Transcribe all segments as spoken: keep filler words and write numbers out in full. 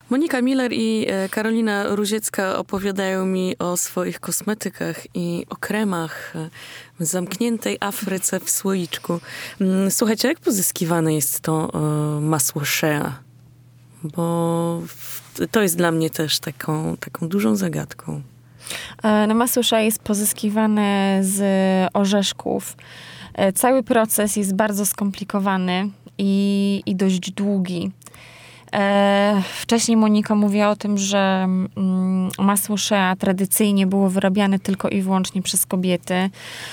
Monika Miller i Karolina Ruziecka opowiadają mi o swoich kosmetykach i o kremach w zamkniętej Afryce w słoiczku. Słuchajcie, jak pozyskiwane jest to masło shea? Bo to jest dla mnie też taką, taką dużą zagadką. No, masło shea jest pozyskiwane z orzeszków. Cały proces jest bardzo skomplikowany i, i dość długi. E, wcześniej Monika mówiła o tym, że mm, masło shea tradycyjnie było wyrabiane tylko i wyłącznie przez kobiety.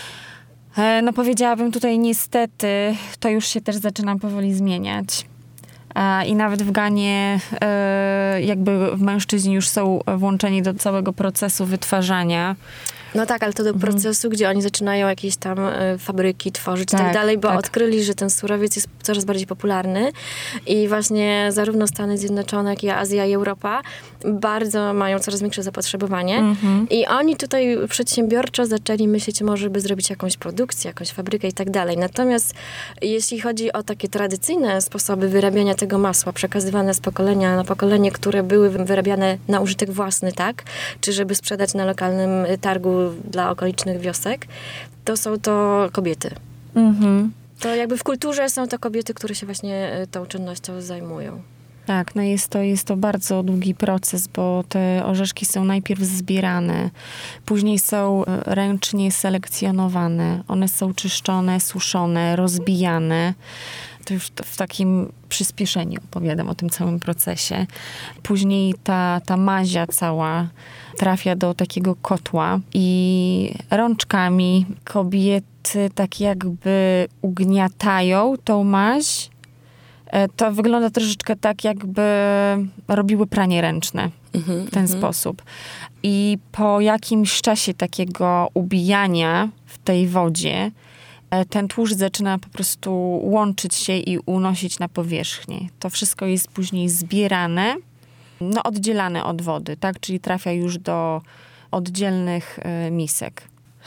E, no powiedziałabym tutaj niestety, to już się też zaczyna powoli zmieniać. E, I nawet w Ganie e, jakby mężczyźni już są włączeni do całego procesu wytwarzania. No tak, ale to do procesu, mhm. gdzie oni zaczynają jakieś tam y, fabryki tworzyć tak, i tak dalej, bo tak. odkryli, że ten surowiec jest coraz bardziej popularny i właśnie zarówno Stany Zjednoczone, jak i Azja i Europa bardzo mają coraz większe zapotrzebowanie mhm. i oni tutaj przedsiębiorczo zaczęli myśleć, może by zrobić jakąś produkcję, jakąś fabrykę i tak dalej. Natomiast jeśli chodzi o takie tradycyjne sposoby wyrabiania tego masła, przekazywane z pokolenia na pokolenie, które były wyrabiane na użytek własny, tak? Czy żeby sprzedać na lokalnym targu dla okolicznych wiosek, to są to kobiety. Mhm. To jakby w kulturze są to kobiety, które się właśnie tą czynnością zajmują. Tak, no jest to, jest to bardzo długi proces, bo te orzeszki są najpierw zbierane, później są ręcznie selekcjonowane, one są czyszczone, suszone, rozbijane. To już w takim przyspieszeniu opowiadam o tym całym procesie. Później ta, ta mazia cała trafia do takiego kotła i rączkami kobiety tak jakby ugniatają tą maź. To wygląda troszeczkę tak, jakby robiły pranie ręczne w ten mm-hmm. sposób. I po jakimś czasie takiego ubijania w tej wodzie ten tłuszcz zaczyna po prostu łączyć się i unosić na powierzchnię. To wszystko jest później zbierane, no oddzielane od wody, tak? Czyli trafia już do oddzielnych y, misek.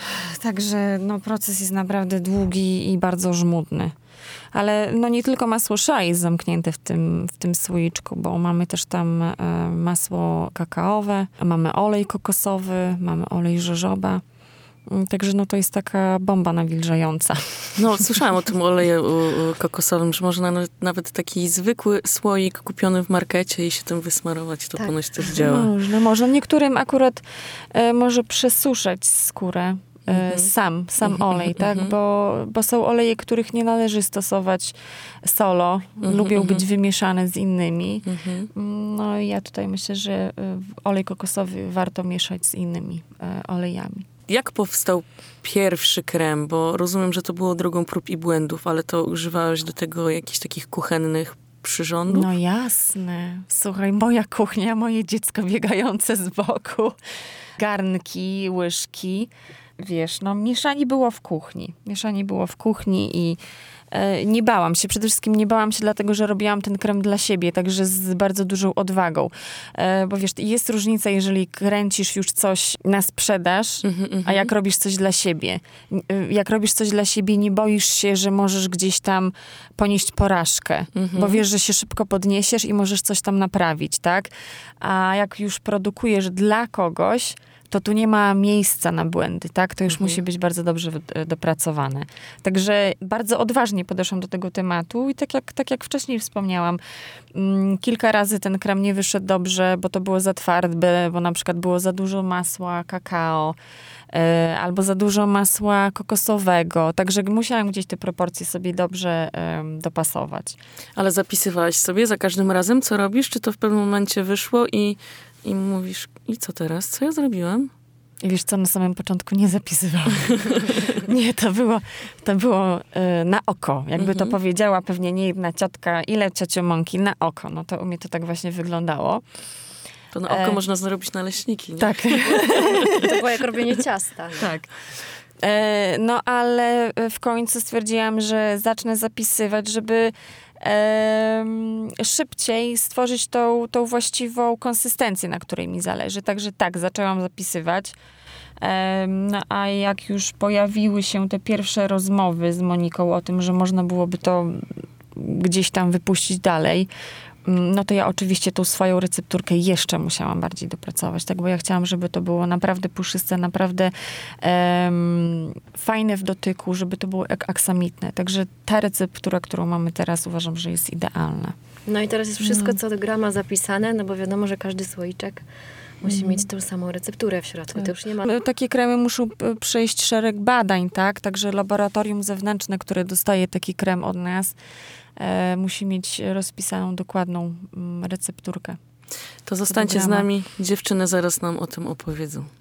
Także no, proces jest naprawdę długi i bardzo żmudny. Ale no nie tylko masło shea jest zamknięte w tym, w tym słoiczku, bo mamy też tam y, masło kakaowe, mamy olej kokosowy, mamy olej jojoba. Także no to jest taka bomba nawilżająca. No, słyszałam o tym oleju kokosowym, że można nawet taki zwykły słoik kupiony w markecie i się tym wysmarować. To tak. Ponoć też działa. Można, można. Niektórym akurat e, może przesuszać skórę. E, mhm. Sam, sam mhm. olej, tak? Mhm. Bo, bo są oleje, których nie należy stosować solo. Mhm. Lubią być wymieszane z innymi. Mhm. No i ja tutaj myślę, że olej kokosowy warto mieszać z innymi e, olejami. Jak powstał pierwszy krem? Bo rozumiem, że to było drogą prób i błędów, ale to używałeś do tego jakichś takich kuchennych przyrządów? No jasne. Słuchaj, moja kuchnia, moje dziecko biegające z boku. Garnki, łyżki. Wiesz, no mieszanie było w kuchni. Mieszanie było w kuchni i e, nie bałam się. Przede wszystkim nie bałam się dlatego, że robiłam ten krem dla siebie, także z bardzo dużą odwagą. E, bo wiesz, jest różnica, jeżeli kręcisz już coś na sprzedaż, mm-hmm. a jak robisz coś dla siebie. Jak robisz coś dla siebie, nie boisz się, że możesz gdzieś tam ponieść porażkę, mm-hmm. bo wiesz, że się szybko podniesiesz i możesz coś tam naprawić, tak? A jak już produkujesz dla kogoś, to tu nie ma miejsca na błędy, tak? To już mhm. musi być bardzo dobrze dopracowane. Także bardzo odważnie podeszłam do tego tematu i tak jak, tak jak wcześniej wspomniałam, mm, kilka razy ten krem nie wyszedł dobrze, bo to było za twarde, bo na przykład było za dużo masła kakao, y, albo za dużo masła kokosowego. Także musiałam gdzieś te proporcje sobie dobrze y, dopasować. Ale zapisywałaś sobie za każdym razem, co robisz? Czy to w pewnym momencie wyszło i I mówisz, i co teraz? Co ja zrobiłam? I wiesz co, na samym początku nie zapisywałam. Nie, to było, to było y, na oko. Jakby mm-hmm. to powiedziała pewnie nie jedna ciotka, ile ciociu mąki na oko. No to u mnie to tak właśnie wyglądało. To na oko e... można zrobić naleśniki, nie? Tak. To było jak robienie ciasta. Tak. E, no ale w końcu stwierdziłam, że zacznę zapisywać, żeby e, szybciej stworzyć tą, tą właściwą konsystencję, na której mi zależy. Także tak, zaczęłam zapisywać. E, no a jak już pojawiły się te pierwsze rozmowy z Moniką o tym, że można byłoby to gdzieś tam wypuścić dalej, no to ja oczywiście tą swoją recepturkę jeszcze musiałam bardziej dopracować, tak, bo ja chciałam, żeby to było naprawdę puszyste, naprawdę um, fajne w dotyku, żeby to było jak aksamitne. Także ta receptura, którą mamy teraz, uważam, że jest idealna. No i teraz jest wszystko co do grama zapisane, no bo wiadomo, że każdy słoiczek musi mm. mieć tą samą recepturę w środku. Tak. To już nie ma... Takie kremy muszą przejść szereg badań, tak? Także laboratorium zewnętrzne, które dostaje taki krem od nas, e, musi mieć rozpisaną dokładną mm, recepturkę. To zostańcie z nami. Dziewczyny zaraz nam o tym opowiedzą.